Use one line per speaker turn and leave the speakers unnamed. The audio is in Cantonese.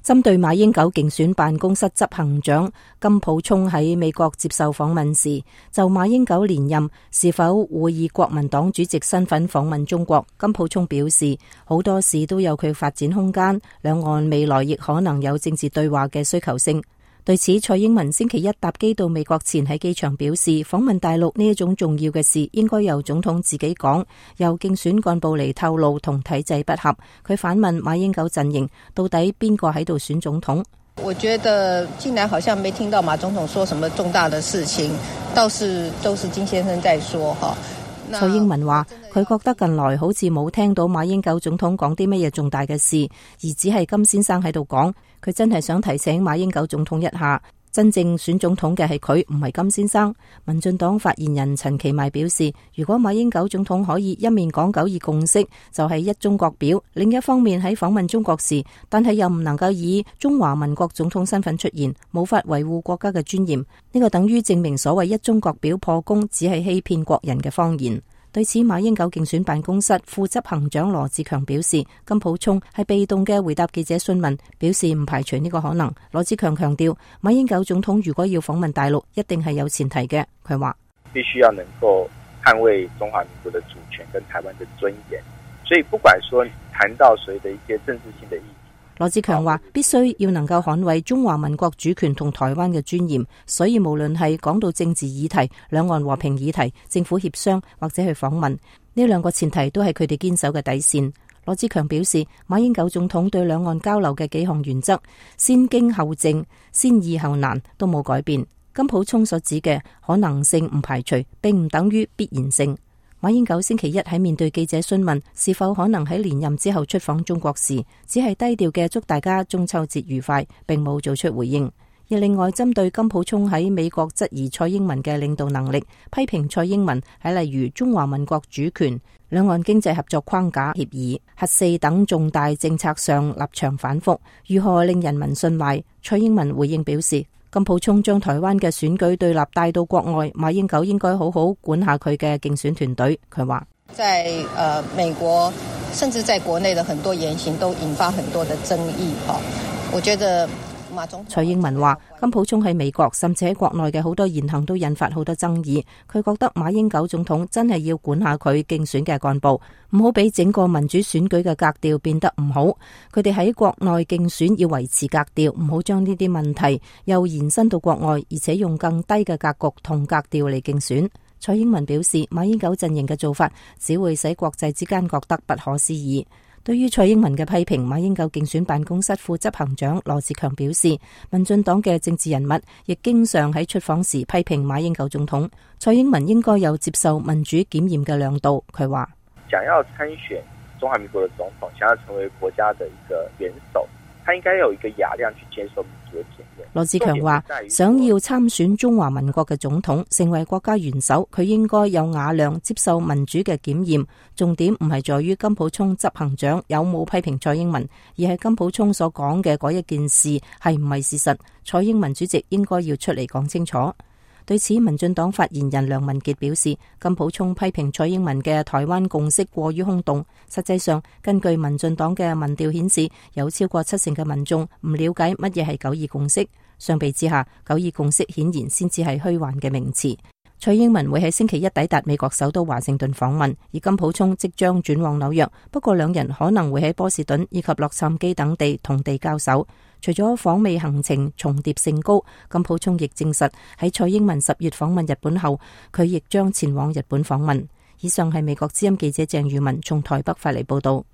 針對馬英九競選辦公室執行長金溥聰喺美國接受訪問時，就馬英九連任是否會以國民黨主席身份訪問中國，金溥聰表示好多事都有佢發展空間，兩岸未來亦可能有政治對話嘅需求性。對此，蔡英文星期一搭機到美國前喺機場表示，訪問大陸呢一種重要嘅事應該由總統自己講，由競選幹部嚟透露同體制不合。佢反問馬英九陣營到底邊個喺度選總統？
我覺得近來好像沒聽到馬總統說什麼重大的事情，倒是都是金先生在說哈。
蔡英文話佢覺得近來好似冇聽到馬英九總統講啲乜嘢重大嘅事，而只係金先生喺度講。佢真係想提醒馬英九總統一下，真正選總統嘅係佢，唔係金先生。民進黨發言人陳其邁表示，如果馬英九總統可以一面講九二共識，就係一中國表，另一方面喺訪問中國時，但係又唔能夠以中華民國總統身份出現，冇法維護國家嘅尊嚴，呢個等於證明所謂一中國表破功，只係欺騙國人嘅謊言。對此，馬英九競選辦公室副執行長羅志強表示，金溥聰係被動嘅回答記者詢問，表示唔排除呢個可能。羅志強強調，馬英九總統如果要訪問大陸，一定係有前提嘅。佢話
必須要能夠捍衛中華民國的主權跟台灣的尊嚴，所以不管說談到誰的一些政治性的意義。
羅志強話必須要能夠捍衛中華民國主權同台灣嘅尊嚴，所以無論係講到政治議題、兩岸和平議題、政府協商或者去訪問，呢兩個前提都係佢哋堅守嘅底線。羅志強表示，馬英九總統對兩岸交流嘅幾項原則，先經後正、先易後難都冇改變。金溥聰所指嘅可能性唔排除，並唔等於必然性。馬英九星期一喺面對記者詢問是否可能喺連任之後出訪中國時，只係低調嘅祝大家中秋節愉快，並冇做出回應。而另外針對金溥聰喺美國質疑蔡英文嘅領導能力，批評蔡英文喺例如中華民國主權、兩岸經濟合作框架協議、核四等重大政策上立場反覆，如何令人民信賴？蔡英文回應表示，金溥聰將台灣嘅選舉對立帶到國外，馬英九應該好好管下佢嘅競選團隊。佢話
在美國甚至在國內的很多言行都引發很多的爭議。我覺得
蔡英文話金溥聰喺美國甚至喺國內嘅好多言行都引發好多爭議，佢覺得馬英九總統真係要管下佢競選嘅幹部，唔好俾整個民主選舉嘅格調變得唔好。佢哋喺國內競選要維持格調，唔好將呢啲問題又延伸到國外，而且用更低嘅格局同格調嚟競選。蔡英文表示，馬英九陣營嘅做法只會使國際之間覺得不可思議。對於蔡英文嘅批評，馬英九競選辦公室副執行長羅志強表示，民進黨嘅政治人物亦經常喺出訪時批評馬英九總統。蔡英文應該有接受民主檢驗嘅亮度。佢話：
想要參選中華民國嘅總統，想要成為國家嘅一個元首，他應該有一個雅量去接受民主嘅檢驗。
羅志強話：想要參選中華民國嘅總統，成為國家元首，佢應該有雅量接受民主嘅檢驗。重點唔係在於金溥聰執行長有冇批評蔡英文，而係金溥聰所講嘅嗰一件事係唔係事實。蔡英文主席應該要出嚟講清楚。對此，民進黨發言人梁文傑表示，金溥聰批評蔡英文嘅台灣共識過於空洞。實際上，根據民進黨嘅民調顯示，有超過70%嘅民眾唔了解乜嘢係九二共識。相比之下，九二共識顯然先至係虛幻嘅名詞。蔡英文會喺星期一抵達美國首都華盛頓訪問，而金溥聰即將轉往紐約。不過兩人可能會喺波士頓以及洛杉磯等地同地交手。除咗訪美行程重疊性高，金溥聰亦證實喺蔡英文10月訪問日本後，佢亦將前往日本訪問。以上係美國之音記者鄭裕文從台北發嚟報道。